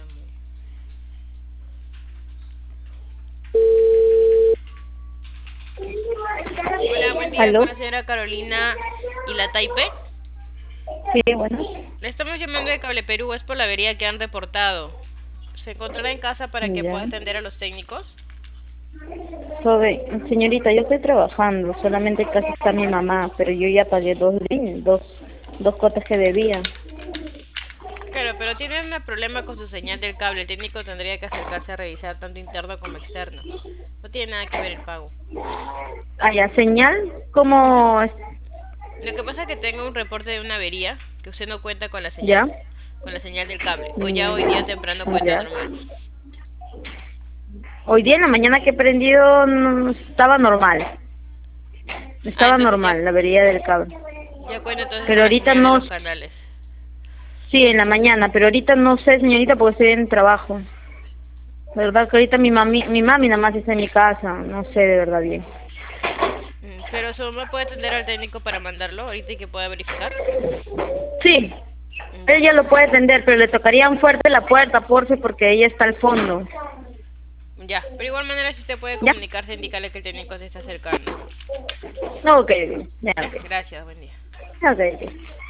llamó. Hola, buen día ¿Aló? con la señora Carolina y la Taipe. Sí, bueno. Le estamos llamando de Cable Perú, es por la avería que han reportado. ¿Se encontrará en casa para que pueda Ya. atender a los técnicos? Señorita, yo estoy trabajando, solamente casi está mi mamá, pero yo ya pagué dos líneas, dos cuotas que debía. Claro, pero tiene un problema con su señal del cable. El técnico tendría que acercarse a revisar tanto interno como externo. No tiene nada que ver el pago. Ah, ya, señal, Ujú. ¿cómo? Lo que pasa es que tengo un reporte de una avería que usted no cuenta Ya, con la señal del cable. O ya hoy día mm, temprano cuenta ya. normal. Hoy día en la mañana que he prendido Ah, estaba entonces normal la avería del cable. ya cuenta entonces Pero con la ahorita señal de no, los canales. sí, en la mañana, pero ahorita no sé, señorita, porque estoy en trabajo. De verdad que ahorita mi mami nada más está en mi casa, no sé de verdad bien. Pero su mamá puede atender al técnico para mandarlo ahorita y que pueda verificar. Sí, Ya. ella lo puede atender, pero le tocaría un fuerte la puerta, porfe, porque ella está al fondo. Ya, pero igual manera si usted puede ¿Ya? comunicarse, indicarle que el técnico se está acercando. Ok, ya, Ya, ok. gracias, buen día. Ok, ok.